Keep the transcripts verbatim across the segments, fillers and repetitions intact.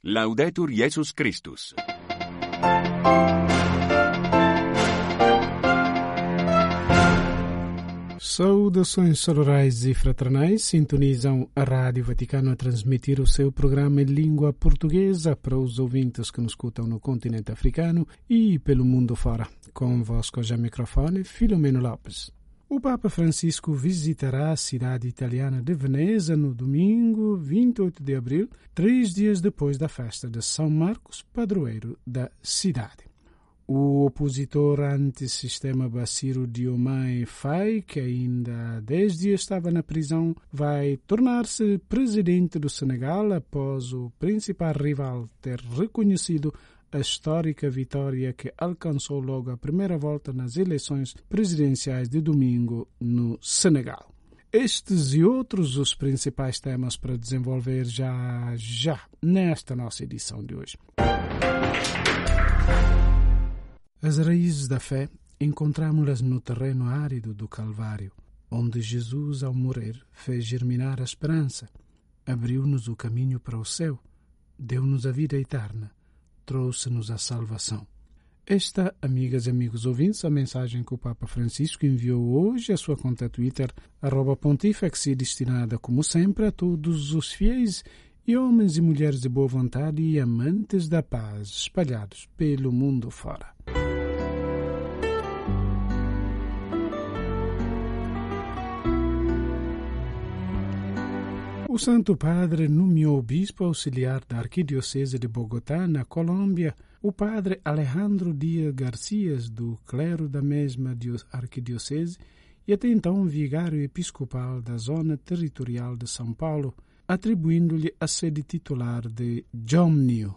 Laudetur Jesus Christus. Saudações sororais e fraternais, sintonizam a Rádio Vaticano a transmitir o seu programa em língua portuguesa para os ouvintes que nos escutam no continente africano e pelo mundo fora. Convosco já microfone, Filomeno Lopes. O Papa Francisco visitará a cidade italiana de Veneza no domingo vinte e oito de abril, três dias depois da festa de São Marcos, padroeiro da cidade. O opositor antissistema Bassirou Diomaye Faye, que ainda há dez dias estava na prisão, vai tornar-se presidente do Senegal após o principal rival ter reconhecido a histórica vitória que alcançou logo a primeira volta nas eleições presidenciais de domingo no Senegal. Estes e outros os principais temas para desenvolver já já nesta nossa edição de hoje. As raízes da fé encontramos-las no terreno árido do Calvário, onde Jesus, ao morrer, fez germinar a esperança, abriu-nos o caminho para o céu, deu-nos a vida eterna, trouxe-nos a salvação. Esta, amigas e amigos ouvintes, a mensagem que o Papa Francisco enviou hoje à sua conta Twitter, arroba pontifex, destinada, como sempre, a todos os fiéis e homens e mulheres de boa vontade e amantes da paz espalhados pelo mundo fora. O Santo Padre nomeou o bispo auxiliar da Arquidiocese de Bogotá, na Colômbia, o padre Alejandro Díaz Garcia, do clero da mesma arquidiocese, e até então vigário episcopal da zona territorial de São Paulo, atribuindo-lhe a sede titular de Jomnio.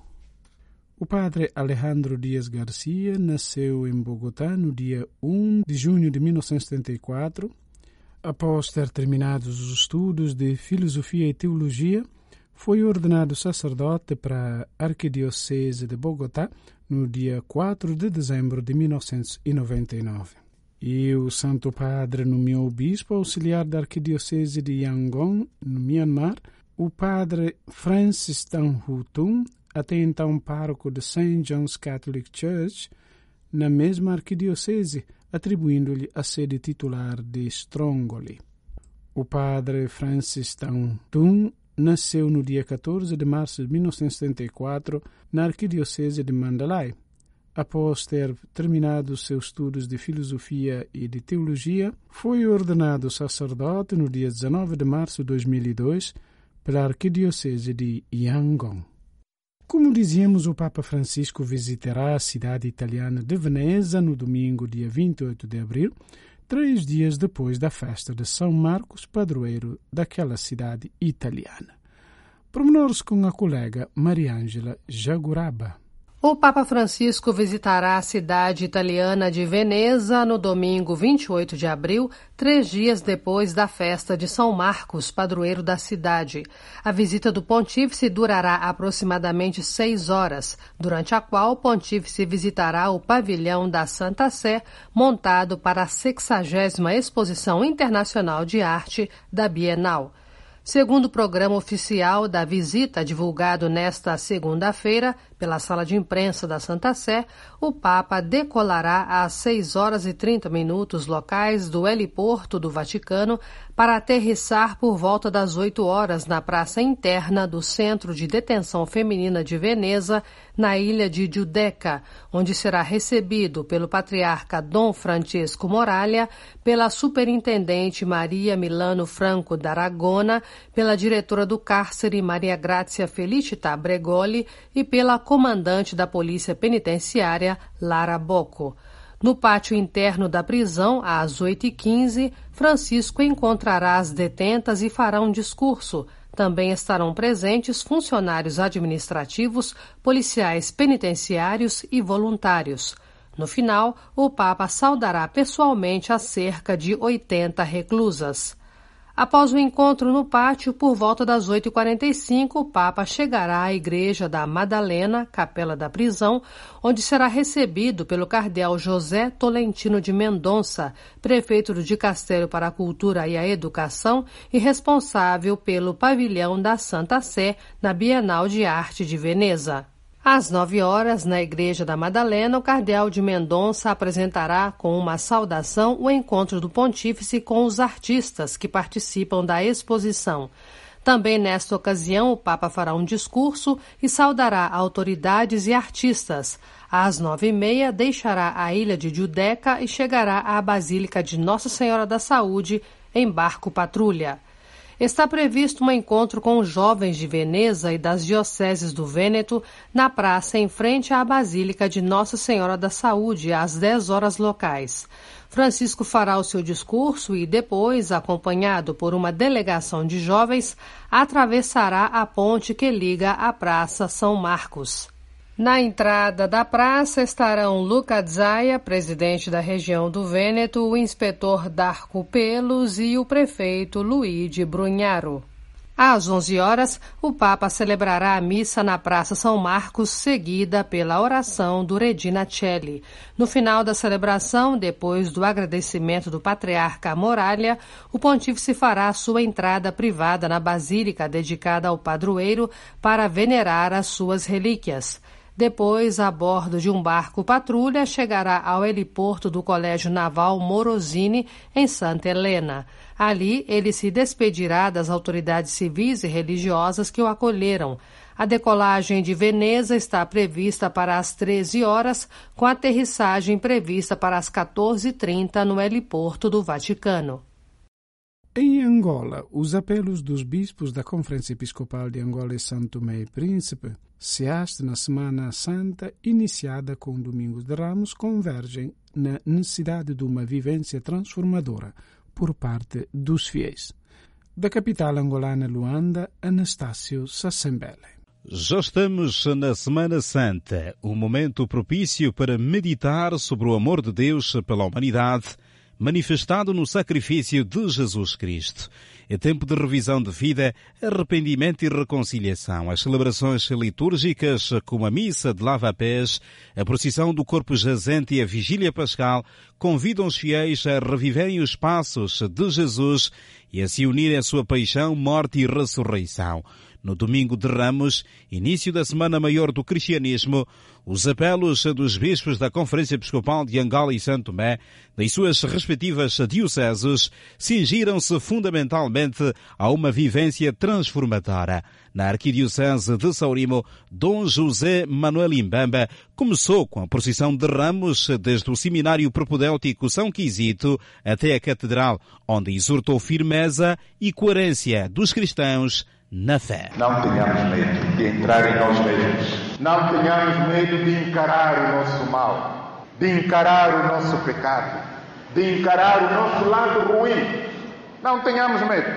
O padre Alejandro Díaz Garcia nasceu em Bogotá no dia primeiro de junho de mil novecentos e setenta e quatro. Após ter terminado os estudos de filosofia e teologia, foi ordenado sacerdote para a Arquidiocese de Bogotá no dia quatro de dezembro de mil novecentos e noventa e nove. E o Santo Padre nomeou o bispo auxiliar da Arquidiocese de Yangon, no Myanmar, o padre Francis Tanhutung, até então pároco de Saint John's Catholic Church, na mesma arquidiocese, atribuindo-lhe a sede titular de Strongoli. O padre Francis Tanhutung nasceu no dia catorze de março de mil novecentos e setenta e quatro na arquidiocese de Mandalay. Após ter terminado seus estudos de filosofia e de teologia, foi ordenado sacerdote no dia dezenove de março de dois mil e dois pela arquidiocese de Yangon. Como dizíamos, o Papa Francisco visitará a cidade italiana de Veneza no domingo, dia vinte e oito de abril, três dias depois da festa de São Marcos, padroeiro daquela cidade italiana. Pormenores com a colega Mariângela Jaguraba. O Papa Francisco visitará a cidade italiana de Veneza no domingo vinte e oito de abril, três dias depois da festa de São Marcos, padroeiro da cidade. A visita do pontífice durará aproximadamente seis horas, durante a qual o pontífice visitará o pavilhão da Santa Sé, montado para a sexagésima Exposição Internacional de Arte da Bienal. Segundo o programa oficial da visita, divulgado nesta segunda-feira pela sala de imprensa da Santa Sé, o Papa decolará às seis horas e trinta minutos locais do heliporto do Vaticano para aterrissar por volta das oito horas na praça interna do Centro de Detenção Feminina de Veneza, na ilha de Giudecca, onde será recebido pelo patriarca Dom Francesco Moraglia, pela superintendente Maria Milano Franco d'Aragona, pela diretora do cárcere Maria Grazia Felicita Bregoli e pela comandante da Polícia Penitenciária Lara Bocco. No pátio interno da prisão, às oito e quinze, Francisco encontrará as detentas e fará um discurso. Também estarão presentes funcionários administrativos, policiais penitenciários e voluntários. No final, o Papa saudará pessoalmente as cerca de oitenta reclusas. Após o encontro no pátio, por volta das oito e quarenta e cinco, o Papa chegará à Igreja da Madalena, capela da prisão, onde será recebido pelo cardeal José Tolentino de Mendonça, prefeito do Dicastério para a Cultura e a Educação e responsável pelo pavilhão da Santa Sé na Bienal de Arte de Veneza. Às nove horas, na Igreja da Madalena, o cardeal de Mendonça apresentará com uma saudação o encontro do pontífice com os artistas que participam da exposição. Também nesta ocasião, o Papa fará um discurso e saudará autoridades e artistas. Às nove e meia, deixará a ilha de Giudecca e chegará à Basílica de Nossa Senhora da Saúde em barco patrulha. Está previsto um encontro com os jovens de Veneza e das dioceses do Vêneto na praça em frente à Basílica de Nossa Senhora da Saúde, às dez horas locais. Francisco fará o seu discurso e depois, acompanhado por uma delegação de jovens, atravessará a ponte que liga a Praça São Marcos. Na entrada da praça estarão Luca Zaia, presidente da região do Vêneto, o inspetor Darco Pelos e o prefeito Luigi Brugnaro. Às onze horas, o Papa celebrará a missa na Praça São Marcos, seguida pela oração do Regina Coeli. No final da celebração, depois do agradecimento do patriarca Moraglia, o pontífice fará sua entrada privada na basílica dedicada ao padroeiro para venerar as suas relíquias. Depois, a bordo de um barco patrulha, chegará ao heliporto do Colégio Naval Morosini, em Santa Helena. Ali, ele se despedirá das autoridades civis e religiosas que o acolheram. A decolagem de Veneza está prevista para as treze horas, com a aterrissagem prevista para as quatorze e trinta no heliporto do Vaticano. Em Angola, os apelos dos bispos da Conferência Episcopal de Angola e São Tomé e Príncipe, S E A S T, na Semana Santa, iniciada com o Domingo de Ramos, convergem na necessidade de uma vivência transformadora por parte dos fiéis. Da capital angolana, Luanda, Anastácio Sassembele. Já estamos na Semana Santa, um momento propício para meditar sobre o amor de Deus pela humanidade, manifestado no sacrifício de Jesus Cristo. É tempo de revisão de vida, arrependimento e reconciliação. As celebrações litúrgicas, como a missa de lava-pés, a procissão do corpo jazente e a vigília pascal, convidam os fiéis a reviverem os passos de Jesus e a se unirem à sua paixão, morte e ressurreição. No Domingo de Ramos, início da Semana Maior do Cristianismo, os apelos dos bispos da Conferência Episcopal de Angola e São Tomé, das suas respectivas dioceses, cingiram-se fundamentalmente a uma vivência transformadora. Na Arquidiocese de Saurimo, Dom José Manuel Imbamba começou com a procissão de Ramos desde o Seminário Propedêutico São Quisito até a Catedral, onde exortou firmeza e coerência dos cristãos na fé. Não tenhamos medo de entrar em nós mesmos. Não tenhamos medo de encarar o nosso mal, de encarar o nosso pecado, de encarar o nosso lado ruim. Não tenhamos medo.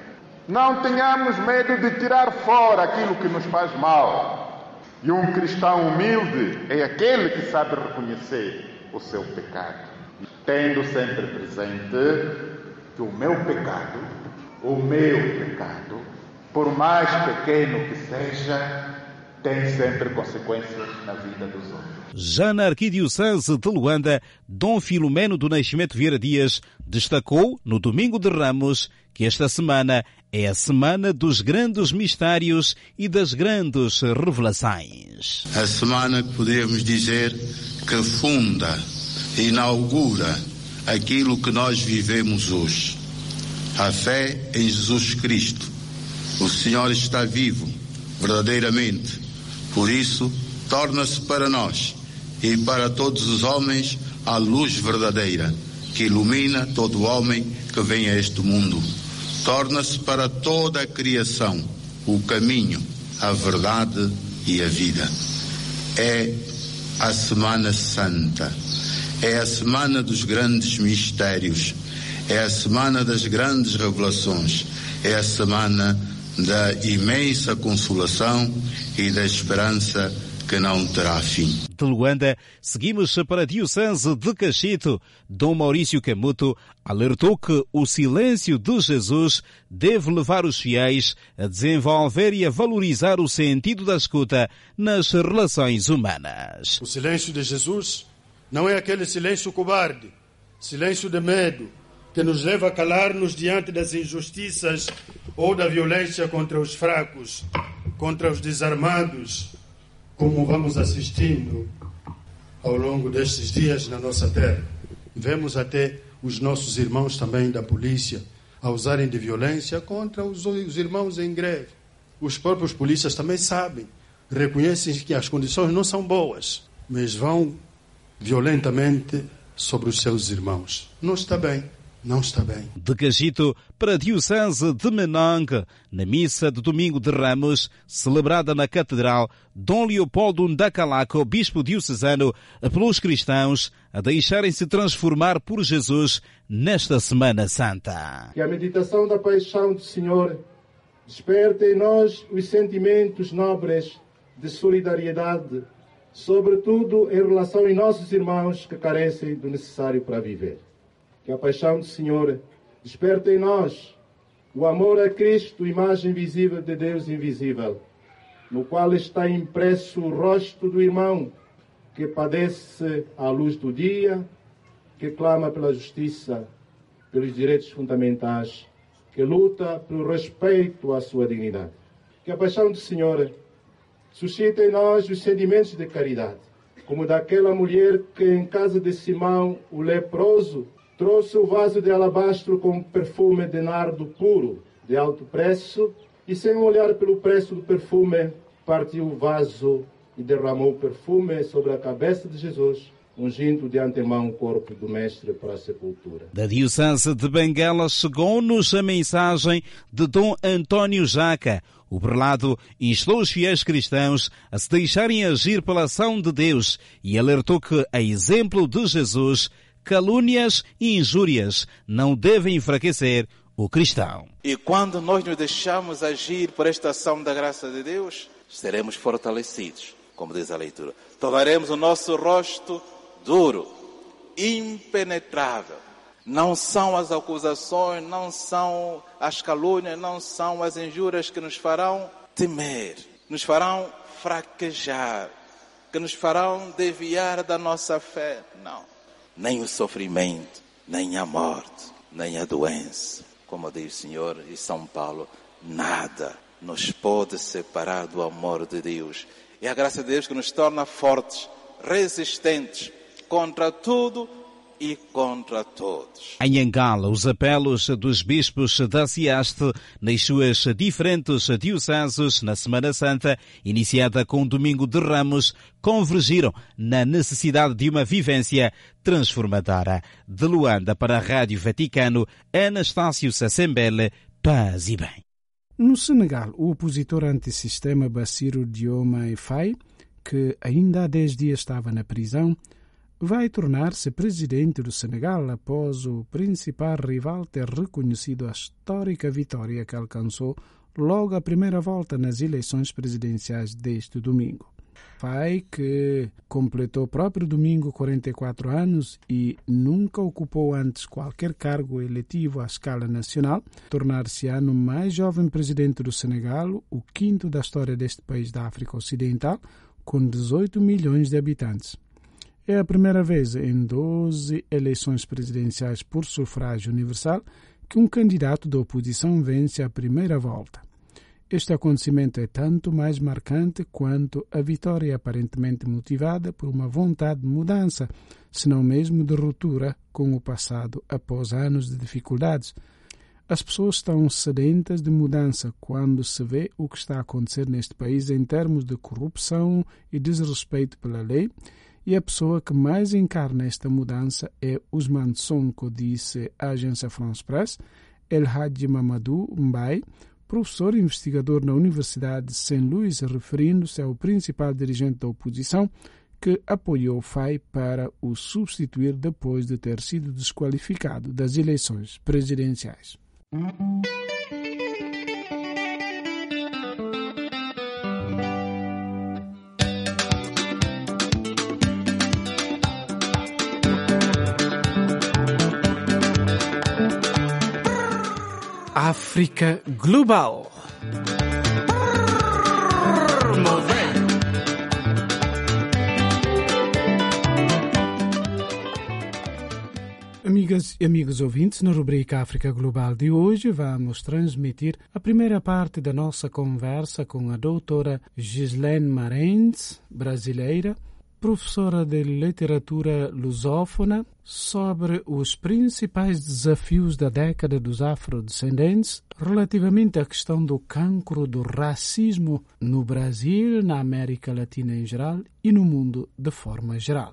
Não tenhamos medo de tirar fora aquilo que nos faz mal. E um cristão humilde é aquele que sabe reconhecer o seu pecado, tendo sempre presente que o meu pecado, o meu pecado, por mais pequeno que seja, tem sempre consequências na vida dos outros. Já na Arquidiocese de Luanda, Dom Filomeno do Nascimento Vieira Dias destacou no Domingo de Ramos que esta semana é a semana dos grandes mistérios e das grandes revelações. A semana que podemos dizer que funda, inaugura aquilo que nós vivemos hoje. A fé em Jesus Cristo. O Senhor está vivo, verdadeiramente. Por isso, torna-se para nós e para todos os homens a luz verdadeira, que ilumina todo homem que vem a este mundo. Torna-se para toda a criação o caminho, a verdade e a vida. É a Semana Santa. É a semana dos grandes mistérios. É a semana das grandes revelações. É a semana da imensa consolação e da esperança que não terá fim. De Luanda, seguimos para a Diocese de Cachito. Dom Maurício Camuto alertou que o silêncio de Jesus deve levar os fiéis a desenvolver e a valorizar o sentido da escuta nas relações humanas. O silêncio de Jesus não é aquele silêncio cobarde, silêncio de medo, que nos leva a calar-nos diante das injustiças ou da violência contra os fracos, contra os desarmados, como vamos assistindo ao longo destes dias na nossa terra. Vemos até os nossos irmãos também da polícia a usarem de violência contra os, os irmãos em greve. Os próprios polícias também sabem, reconhecem que as condições não são boas, mas vão violentamente sobre os seus irmãos. Não está bem. Não está bem. De Cachito para a Diocese de Menangue, na missa de Domingo de Ramos, celebrada na Catedral, Dom Leopoldo Ndakalaco, bispo diocesano, apelou os cristãos a deixarem-se transformar por Jesus nesta Semana Santa. Que a meditação da paixão do Senhor desperte em nós os sentimentos nobres de solidariedade, sobretudo em relação aos nossos irmãos que carecem do necessário para viver. Que a paixão do Senhor desperte em nós o amor a Cristo, imagem visível de Deus invisível, no qual está impresso o rosto do irmão que padece à luz do dia, que clama pela justiça, pelos direitos fundamentais, que luta pelo respeito à sua dignidade. Que a paixão do Senhor suscite em nós os sentimentos de caridade, como daquela mulher que em casa de Simão, o leproso, trouxe o vaso de alabastro com perfume de nardo puro, de alto preço, e sem olhar pelo preço do perfume, partiu o vaso e derramou o perfume sobre a cabeça de Jesus, ungindo de antemão o corpo do Mestre para a sepultura. Da Diocese de Benguela chegou-nos a mensagem de Dom António Jaca. O prelado instou os fiéis cristãos a se deixarem agir pela ação de Deus e alertou que, a exemplo de Jesus, calúnias e injúrias não devem enfraquecer o cristão. E quando nós nos deixamos agir por esta ação da graça de Deus, seremos fortalecidos, como diz a leitura. Tornaremos o nosso rosto duro, impenetrável. Não são as acusações, não são as calúnias, não são as injúrias que nos farão temer, nos farão fraquejar, que nos farão desviar da nossa fé. Não. Nem o sofrimento, nem a morte, nem a doença. Como diz o Senhor e São Paulo, nada nos pode separar do amor de Deus. É a graça de Deus que nos torna fortes, resistentes contra tudo e contra todos. Em Angola, os apelos dos bispos da Ciaste nas suas diferentes dioceses na Semana Santa, iniciada com o Domingo de Ramos, convergiram na necessidade de uma vivência transformadora. De Luanda para a Rádio Vaticano, Anastácio Sassembele, paz e bem. No Senegal, o opositor antissistema Bassirou Diomaye Faye, que ainda há dez dias estava na prisão, vai tornar-se presidente do Senegal após o principal rival ter reconhecido a histórica vitória que alcançou logo a primeira volta nas eleições presidenciais deste domingo. Faye, que completou o próprio domingo quarenta e quatro anos e nunca ocupou antes qualquer cargo eletivo à escala nacional, tornar-se-á no mais jovem presidente do Senegal, o quinto da história deste país da África Ocidental, com dezoito milhões de habitantes. É a primeira vez em doze eleições presidenciais por sufrágio universal que um candidato da oposição vence a primeira volta. Este acontecimento é tanto mais marcante quanto a vitória é aparentemente motivada por uma vontade de mudança, se não mesmo de ruptura com o passado após anos de dificuldades. As pessoas estão sedentas de mudança quando se vê o que está a acontecer neste país em termos de corrupção e desrespeito pela lei, e a pessoa que mais encarna esta mudança é Ousmane Sonko, disse a agência France Press. El Hadji Mamadou Mbaye, professor e investigador na Universidade de Saint Louis, referindo-se ao principal dirigente da oposição, que apoiou Faye para o substituir depois de ter sido desqualificado das eleições presidenciais. África Global. Amigas e amigos ouvintes, na rubrica África Global de hoje vamos transmitir a primeira parte da nossa conversa com a doutora Gislene Marens, brasileira, professora de literatura lusófona, sobre os principais desafios da década dos afrodescendentes relativamente à questão do cancro do racismo no Brasil, na América Latina em geral e no mundo de forma geral.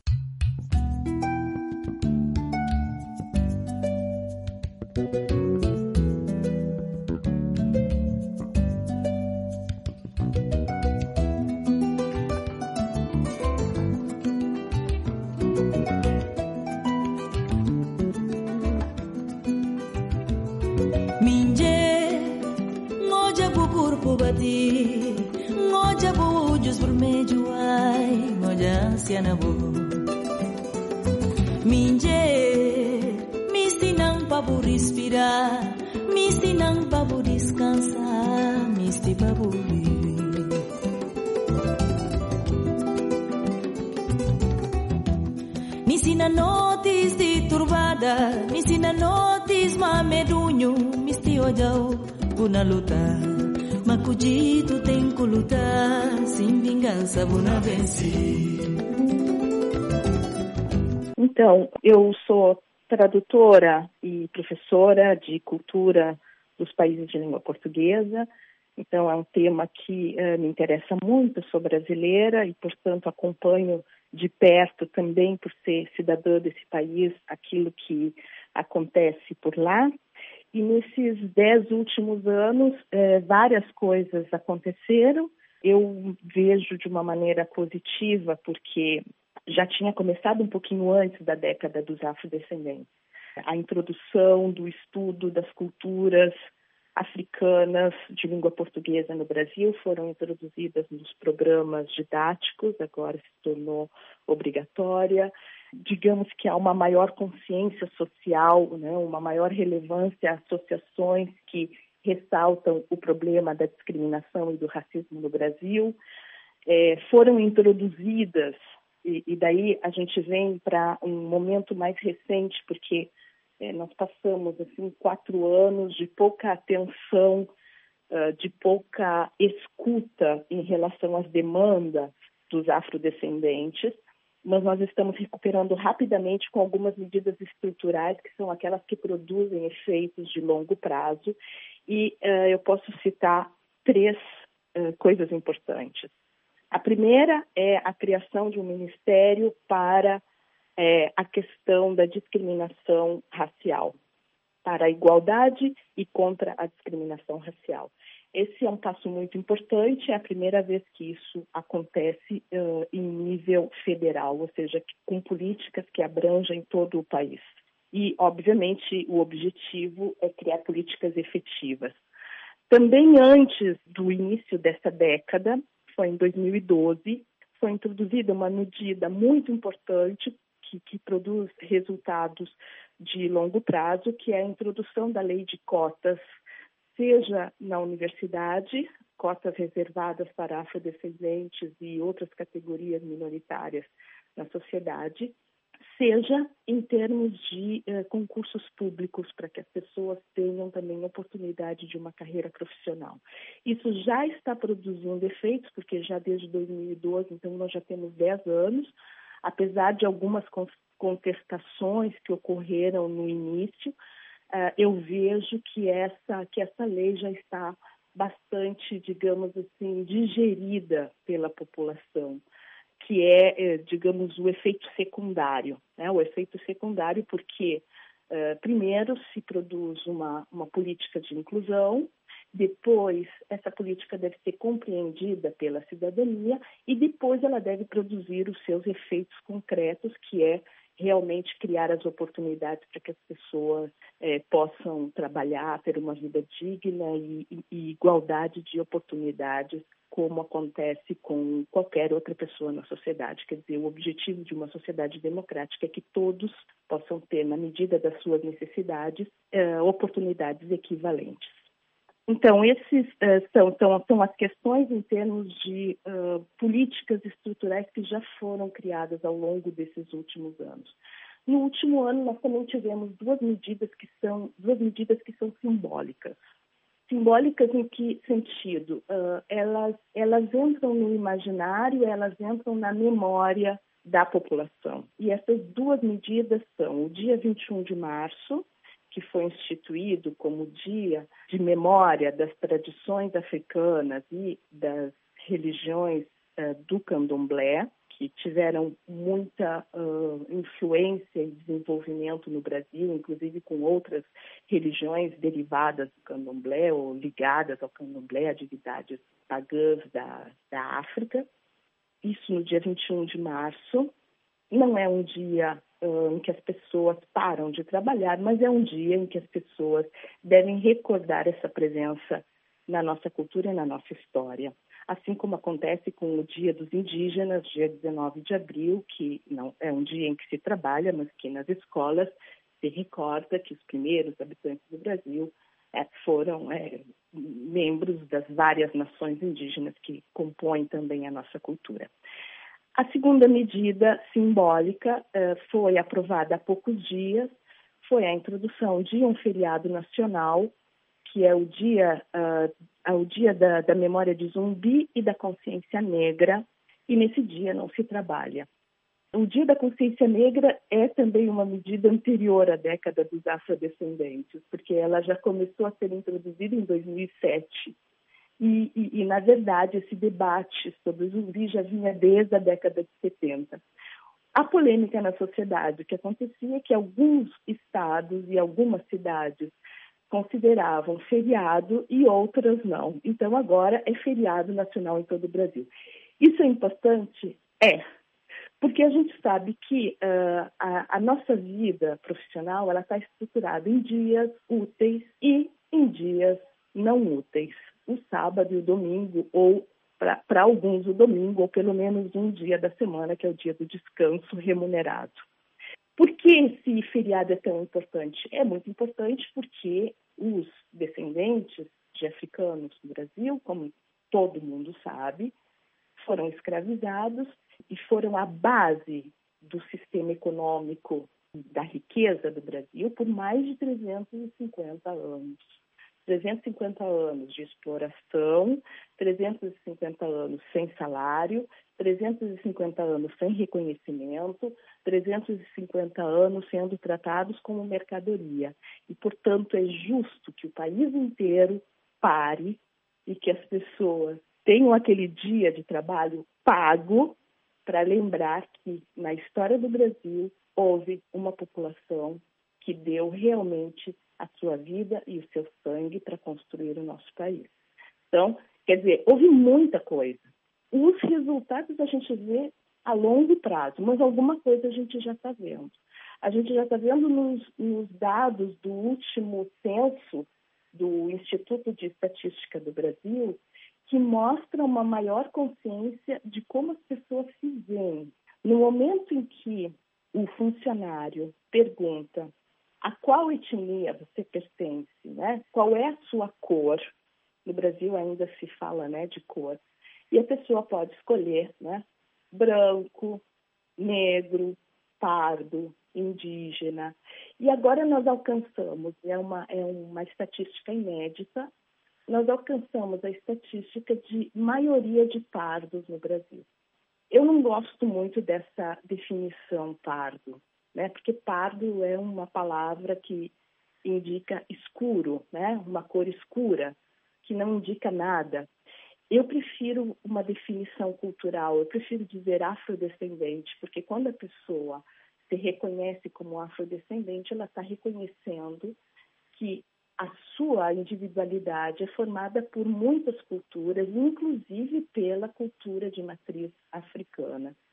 Na boa Minje Misti nang pabu respirar Misti nang pabu descansar Misti pabu viver Misti na notis de turbada Misti na notis mamedunho Misti ojau guna lutar Macudito tem que lutar Sem vingança buna vencer. Então, eu sou tradutora e professora de cultura dos países de língua portuguesa. Então, é um tema que uh, me interessa muito. Sou brasileira e, portanto, acompanho de perto também, por ser cidadã desse país, aquilo que acontece por lá. E nesses dez últimos anos, eh, várias coisas aconteceram. Eu vejo de uma maneira positiva, porque já tinha começado um pouquinho antes da década dos afrodescendentes. A introdução do estudo das culturas africanas de língua portuguesa no Brasil foram introduzidas nos programas didáticos, agora se tornou obrigatória. Digamos que há uma maior consciência social, né, uma maior relevância a associações que ressaltam o problema da discriminação e do racismo no Brasil. É, foram introduzidas, e, e daí a gente vem para um momento mais recente, porque é, nós passamos assim, quatro anos de pouca atenção, uh, de pouca escuta em relação às demandas dos afrodescendentes, mas nós estamos recuperando rapidamente com algumas medidas estruturais, que são aquelas que produzem efeitos de longo prazo, e uh, eu posso citar três uh, coisas importantes. A primeira é a criação de um ministério para é, a questão da discriminação racial, para a igualdade e contra a discriminação racial. Esse é um passo muito importante, é a primeira vez que isso acontece uh, em nível federal, ou seja, com políticas que abrangem todo o país. E, obviamente, o objetivo é criar políticas efetivas. Também antes do início dessa década, foi em dois mil e doze, foi introduzida uma medida muito importante que, que produz resultados de longo prazo, que é a introdução da lei de cotas, seja na universidade, cotas reservadas para afrodescendentes e outras categorias minoritárias na sociedade, seja em termos de eh, concursos públicos, para que as pessoas tenham também oportunidade de uma carreira profissional. Isso já está produzindo efeitos, porque já desde dois mil e doze, então nós já temos dez anos, apesar de algumas contestações que ocorreram no início, uh, eu vejo que essa, que essa lei já está bastante, digamos assim, digerida pela população, que é, digamos, o efeito secundário. Né? O efeito secundário porque, uh, primeiro, se produz uma, uma política de inclusão, depois essa política deve ser compreendida pela cidadania e depois ela deve produzir os seus efeitos concretos, que é realmente criar as oportunidades para que as pessoas é, possam trabalhar, ter uma vida digna e, e, e igualdade de oportunidades, como acontece com qualquer outra pessoa na sociedade. Quer dizer, o objetivo de uma sociedade democrática é que todos possam ter, na medida das suas necessidades, é, oportunidades equivalentes. Então, esses uh, são, são, são as questões em termos de uh, políticas estruturais que já foram criadas ao longo desses últimos anos. No último ano, nós também tivemos duas medidas que são, duas medidas que são simbólicas. Simbólicas em que sentido? Uh, elas, elas entram no imaginário, elas entram na memória da população. E essas duas medidas são o dia vinte e um de março, que foi instituído como dia de memória das tradições africanas e das religiões uh, do candomblé, que tiveram muita uh, influência e desenvolvimento no Brasil, inclusive com outras religiões derivadas do candomblé ou ligadas ao candomblé, atividades pagãs da, da África. Isso no dia vinte e um de março. Não é um dia uh, em que as pessoas param de trabalhar, mas é um dia em que as pessoas devem recordar essa presença na nossa cultura e na nossa história. Assim como acontece com o Dia dos Indígenas, dia dezenove de abril, que não é um dia em que se trabalha, mas que nas escolas se recorda que os primeiros habitantes do Brasil é, foram é, membros das várias nações indígenas que compõem também a nossa cultura. A segunda medida simbólica uh, foi aprovada há poucos dias, foi a introdução de um feriado nacional, que é o dia, uh, o dia da, da memória de Zumbi e da consciência negra, e nesse dia não se trabalha. O Dia da Consciência Negra é também uma medida anterior à década dos afrodescendentes, porque ela já começou a ser introduzida em dois mil e sete. E, e, e, na verdade, esse debate sobre o zumbi já vinha desde a década de setenta. A polêmica na sociedade, o que acontecia é que alguns estados e algumas cidades consideravam feriado e outras não. Então, agora é feriado nacional em todo o Brasil. Isso é importante? É. Porque a gente sabe que uh, a, a nossa vida profissional ela está estruturada em dias úteis e em dias não úteis. O sábado e o domingo, ou para alguns o domingo, ou pelo menos um dia da semana, que é o dia do descanso remunerado. Por que esse feriado é tão importante? É muito importante porque os descendentes de africanos no Brasil, como todo mundo sabe, foram escravizados e foram a base do sistema econômico da riqueza do Brasil por mais de trezentos e cinquenta anos. trezentos e cinquenta anos de exploração, trezentos e cinquenta anos sem salário, trezentos e cinquenta anos sem reconhecimento, trezentos e cinquenta anos sendo tratados como mercadoria. E, portanto, é justo que o país inteiro pare e que as pessoas tenham aquele dia de trabalho pago para lembrar que, na história do Brasil, houve uma população que deu realmente a sua vida e o seu sangue para construir o nosso país. Então, quer dizer, houve muita coisa. Os resultados a gente vê a longo prazo, mas alguma coisa a gente já está vendo. A gente já está vendo nos, nos dados do último censo do Instituto de Estatística do Brasil, que mostra uma maior consciência de como as pessoas se veem. No momento em que o funcionário pergunta a qual etnia você pertence, né? Qual é a sua cor? No Brasil ainda se fala, né, de cor. E a pessoa pode escolher, né, branco, negro, pardo, indígena. E agora nós alcançamos, é uma, é uma estatística inédita, nós alcançamos a estatística de maioria de pardos no Brasil. Eu não gosto muito dessa definição pardo, né? Porque pardo é uma palavra que indica escuro, né? Uma cor escura, que não indica nada. Eu prefiro uma definição cultural, eu prefiro dizer afrodescendente, porque quando a pessoa se reconhece como afrodescendente, ela está reconhecendo que a sua individualidade é formada por muitas culturas, inclusive pela cultura de matriz africana.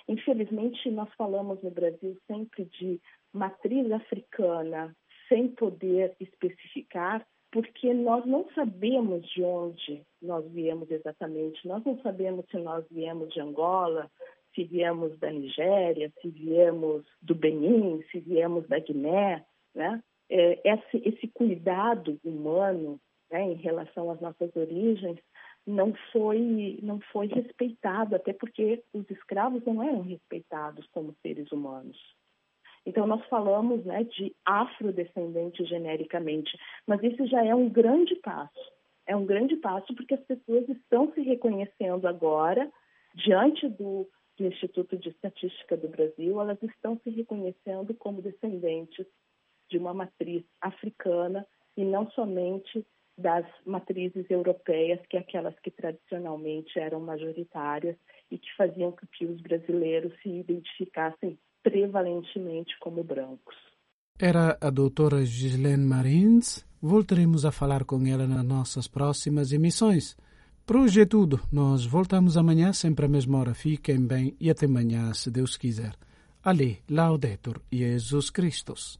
Infelizmente, nós falamos no Brasil sempre de matriz africana, sem poder especificar, porque nós não sabemos de onde nós viemos exatamente. Nós não sabemos se nós viemos de Angola, se viemos da Nigéria, se viemos do Benin, se viemos da Guiné, né? É, esse, esse cuidado humano, né, em relação às nossas origens não foi, não foi respeitado, até porque os escravos não eram respeitados como seres humanos. Então, nós falamos, né, de afrodescendente genericamente, mas isso já é um grande passo. É um grande passo porque as pessoas estão se reconhecendo agora, diante do, do Instituto de Estatística do Brasil, elas estão se reconhecendo como descendentes de uma matriz africana e não somente das matrizes europeias, que é aquelas que tradicionalmente eram majoritárias e que faziam com que os brasileiros se identificassem prevalentemente como brancos. Era a doutora Gislene Marins. Voltaremos a falar com ela nas nossas próximas emissões. Por hoje é tudo. Nós voltamos amanhã, sempre à mesma hora. Fiquem bem e até amanhã, se Deus quiser. Ali, Laudetur Jesus Christus.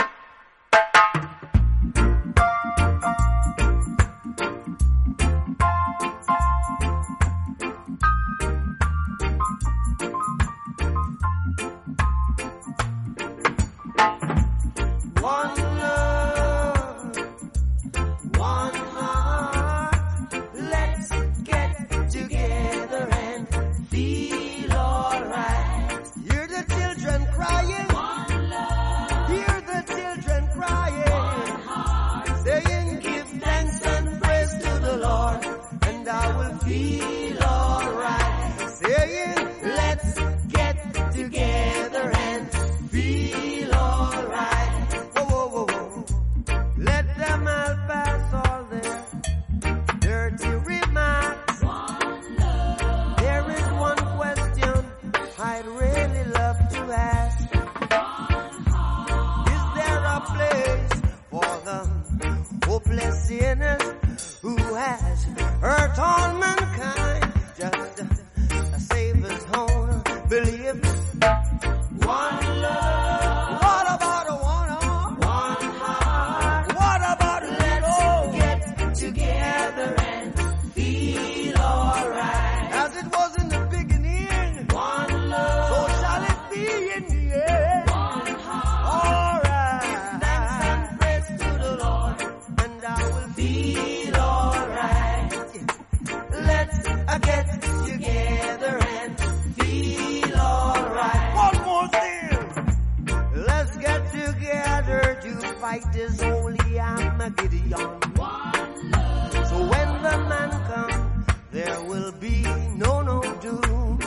Fight is holy Armageddon. So when the man comes, there will be no, no doom.